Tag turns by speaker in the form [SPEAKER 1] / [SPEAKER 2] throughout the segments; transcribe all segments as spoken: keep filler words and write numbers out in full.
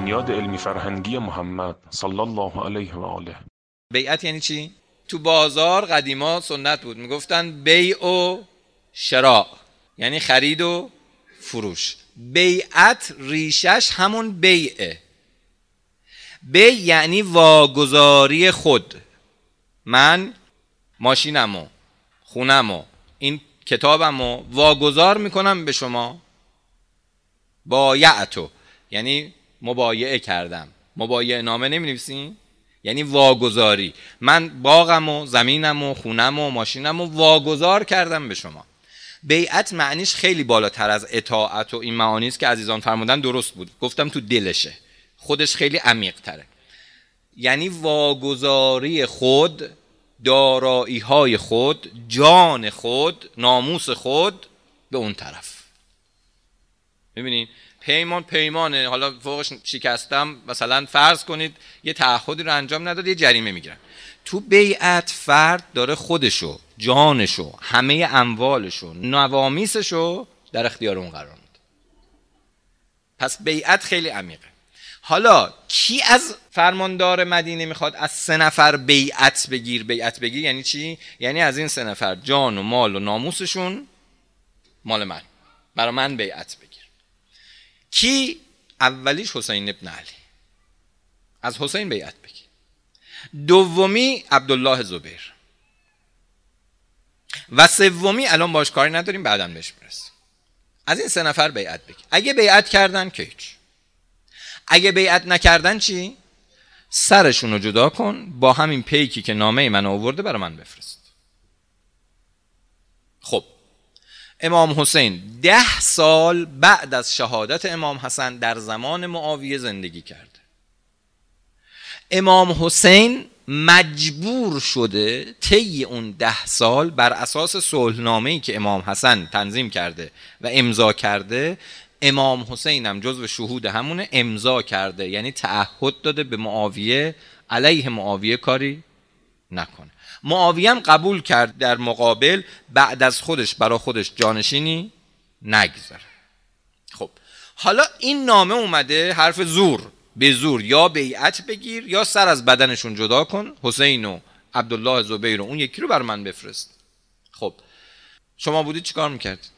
[SPEAKER 1] بنیاد علمی فرهنگی محمد صلی الله علیه و آله.
[SPEAKER 2] بیعت یعنی چی؟ تو بازار قدیما سنت بود، میگفتن بیع و شراء، یعنی خرید و فروش. بیعت ریشش همون بیعه. بیع یعنی واگذاری خود. من ماشینمو، خونمو، این کتابمو واگذار میکنم به شما. بایعتو یعنی مبایعه کردم. مبایعه نامه نمی‌نویسین؟ یعنی واگذاری. من باغمو، زمینمو، خونمو، ماشینمو واگذار کردم به شما. بیعت معنیش خیلی بالاتر از اطاعت و این معانی است که عزیزان فرمودن، درست بود. گفتم تو دلشه. خودش خیلی عمیق تره. یعنی واگذاری خود، دارایی های خود، جان خود، ناموس خود به اون طرف. ببینین پیمان پیمانه، حالا فوقش شکستم، مثلا فرض کنید یه تعهدی رو انجام نداد، یه جریمه میگیرن. تو بیعت فرد داره خودشو، جانشو، همه اموالشو، نوامیسشو در اختیار اون قرار میده. پس بیعت خیلی عمیقه. حالا کی از فرماندار مدینه میخواد از سه نفر بیعت بگیر؟ بیعت بگیر یعنی چی؟ یعنی از این سه نفر جان و مال و ناموسشون مال من، برای من بیعت بگیر. کی؟ اولیش حسین ابن علی، از حسین بیعت بگیر. دومی عبدالله زبیر و سومی الان باش کاری نداریم، بعداً بهش میرسیم. از این سه نفر بیعت بگیر. اگه بیعت کردن که هیچ. اگه بیعت نکردن چی؟ سرشون رو جدا کن، با همین پیکی که نامه من آورده برای من بفرست. خب امام حسین ده سال بعد از شهادت امام حسن در زمان معاویه زندگی کرده. امام حسین مجبور شده طی اون ده سال بر اساس صلحنامه‌ای که امام حسن تنظیم کرده و امضا کرده، امام حسین هم جزو شهود همونه، امضا کرده، یعنی تعهد داده به معاویه علیه معاویه کاری نکنه. معاویه هم قبول کرد در مقابل بعد از خودش برای خودش جانشینی نگذاره. خب حالا این نامه اومده حرف زور، به زور یا بیعت بگیر یا سر از بدنشون جدا کن، حسین و عبدالله زبیر و اون یکی رو بر من بفرست. خب شما بودید چیکار میکردید؟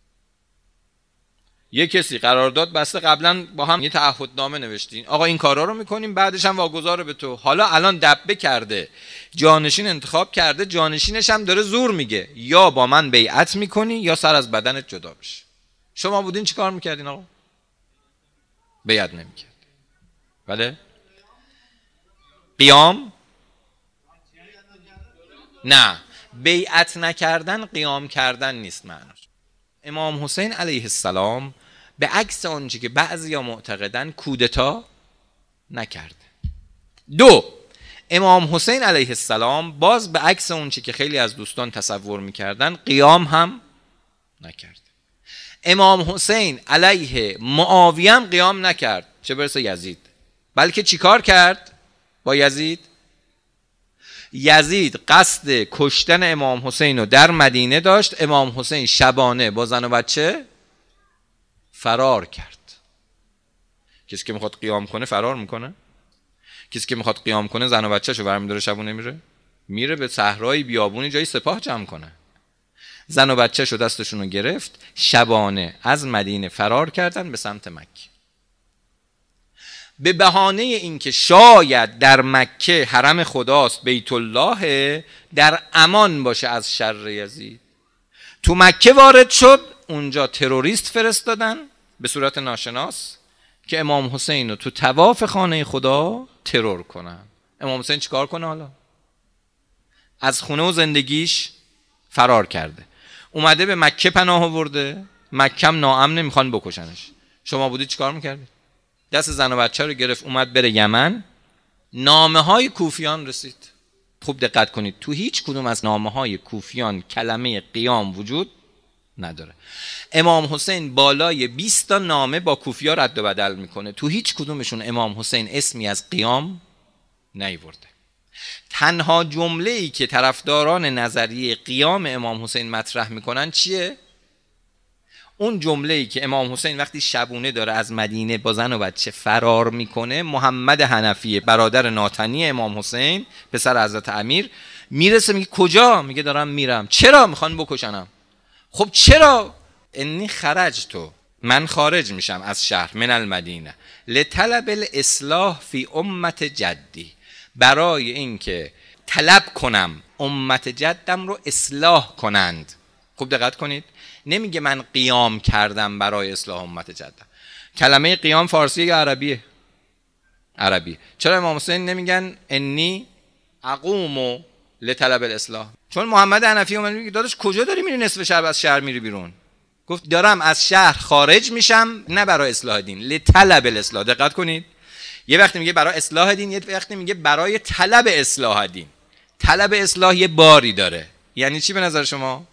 [SPEAKER 2] یه کسی قرارداد بسته، قبلا با هم یه تعهدنامه نوشتین، آقا این کارا رو میکنیم، بعدش هم واگذار به تو. حالا الان دبه کرده، جانشین انتخاب کرده، جانشینش هم داره زور میگه یا با من بیعت میکنی یا سر از بدنت جدا بشه. شما بودین چیکار میکردین آقا؟ بیعت نمیکرد. بله؟ قیام؟ نه، بیعت نکردن قیام کردن نیست معناش. امام حسین علیه السلام به عکس آنچه که بعضیا معتقدن کودتا نکرده. دو، امام حسین علیه السلام باز به عکس آنچه که خیلی از دوستان تصور میکردن قیام هم نکرده. امام حسین علیه معاویه هم قیام نکرد، چه برسه یزید. بلکه چیکار کرد با یزید؟ یزید قصد کشتن امام حسین رو در مدینه داشت، امام حسین شبانه با زن و بچه فرار کرد. کسی که میخواد قیام کنه فرار میکنه؟ کسی که میخواد قیام کنه زن و بچه‌شو برمی‌داره شبونه میره؟ میره به صحرای بیابونی جای سپاه جمع کنه. زن و بچه‌شو دستشون رو گرفت، شبانه از مدینه فرار کردن به سمت مکه. به بهانه اینکه شاید در مکه حرم خداست، بیت الله، در امان باشه از شر یزید. تو مکه وارد شد، اونجا تروریست فرستادن به صورت ناشناس که امام حسین رو تو طواف خانه خدا ترور کنن. امام حسین چیکار کنه حالا؟ از خونه و زندگیش فرار کرده، اومده به مکه پناه آورده، مکه هم ناامنه، میخوان بکشنش. شما بودید چیکار میکردید؟ دست زن و بچه رو گرفت اومد بره یمن. نامه های کوفیان رسید. خوب دقت کنید، تو هیچ کدوم از نامه های کوفیان کلمه قیام وجود نداره. امام حسین بالای بیست تا نامه با کوفیا رد و بدل میکنه، تو هیچ کدومشون امام حسین اسمی از قیام نیورده. تنها جمله ای که طرفداران نظریه قیام امام حسین مطرح میکنن چیه؟ اون جمله‌ای که امام حسین وقتی شبونه داره از مدینه با زن و بچه فرار میکنه، محمد حنفی برادر ناتنی امام حسین پسر حضرت امیر میرسه میگه کجا؟ میگه دارم میرم. چرا؟ میخوان بکشنم. خب چرا؟ انی خرجتو، من خارج میشم از شهر، من المدینه، لطلب الاصلاح فی امت جدی، برای اینکه طلب کنم امت جدم رو اصلاح کنند. خوب دقت کنید، نمیگه من قیام کردم برای اصلاح امت جدم. کلمه قیام فارسی یا عربیه؟ عربی. چرا امام حسین نمیگن انی اقوم لطلب الاصلاح؟ چون محمد حنفی اومد میگه داداش کجا داری میری نصف شب از شهر میری بیرون؟ گفت دارم از شهر خارج میشم نه برای اصلاح دین، لطلب الاصلاح. دقت کنید، یه وقتی میگه برای اصلاح دین، یه وقتی میگه برای طلب اصلاح دین. طلب اصلاح یه باری داره. یعنی چی به نظر شما؟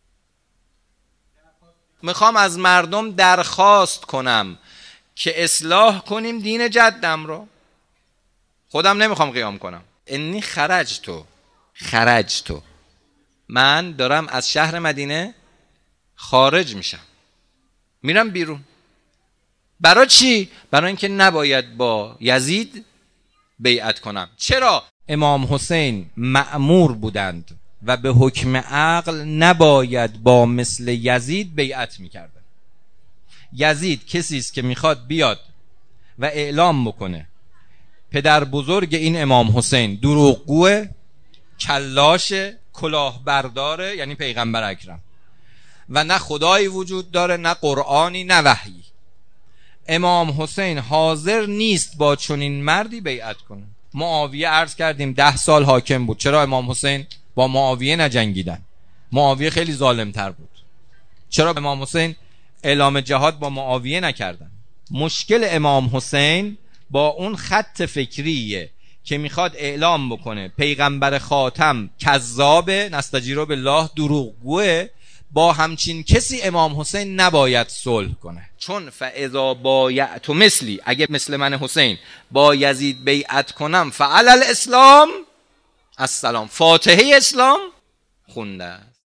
[SPEAKER 2] میخوام از مردم درخواست کنم که اصلاح کنیم دین جدم رو، خودم نمیخوام قیام کنم. انی خرج تو خرج تو من دارم از شهر مدینه خارج میشم، میرم بیرون. برای چی؟ برای اینکه نباید با یزید بیعت کنم. چرا؟ امام حسین مأمور بودند و به حکم عقل نباید با مثل یزید بیعت میکردن. یزید کسی است که میخواد بیاد و اعلام بکنه پدر بزرگ این امام حسین دروغگوه، کلاش، کلاهبرداره، یعنی پیغمبر اکرم، و نه خدایی وجود داره، نه قرآنی، نه وحی. امام حسین حاضر نیست با چنین مردی بیعت کنه. معاویه عرض کردیم ده سال حاکم بود. چرا امام حسین با معاویه نجنگیدن؟ معاویه خیلی ظالم تر بود. چرا امام حسین اعلام جهاد با معاویه نکردن؟ مشکل امام حسین با اون خط فکریه که میخواد اعلام بکنه پیغمبر خاتم کذابه، نستجیرو بالله، دروغگوه. با همچین کسی امام حسین نباید صلح کنه، چون فاذا بایعت مثلی، اگه مثل من حسین با یزید بیعت کنم فعل الاسلام، السلام، فاتحه اسلام خونده است.